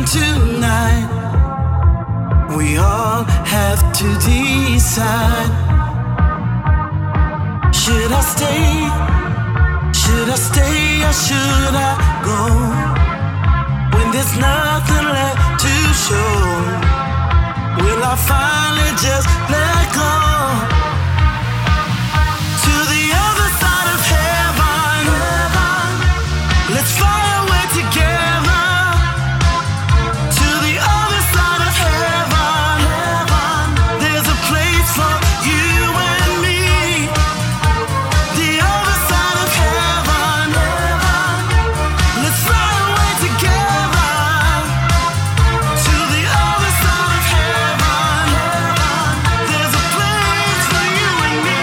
tonight. We all have to decide. Should I stay? Should I stay or should I go? When there's nothing left to show, will I finally just let go? To the other side of heaven, let's fly away together. To the other side of heaven, there's a place for you and me. The other side of heaven, let's fly away together. To the other side of heaven, there's a place for you and me.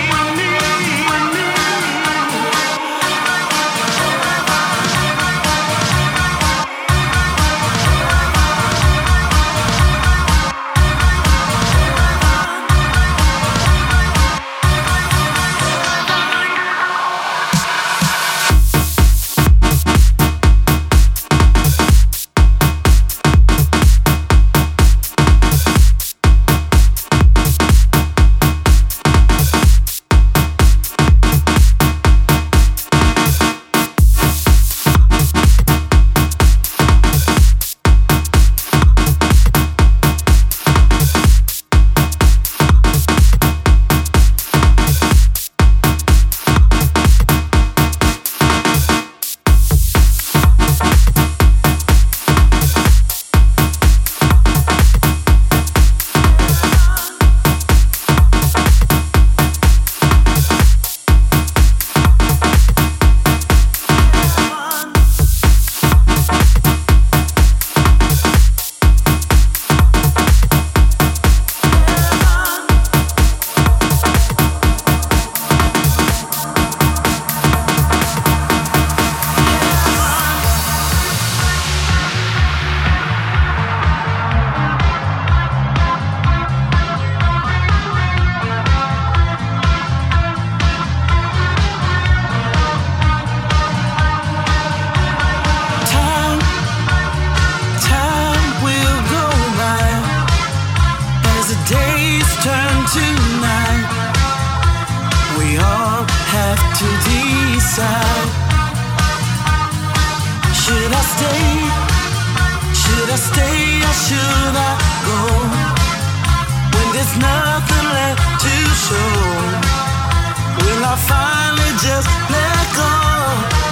Time will go by as the days turn to night. We all have to decide. Should I stay? Should I stay or should I go? When there's nothing left to show, will I finally just let go?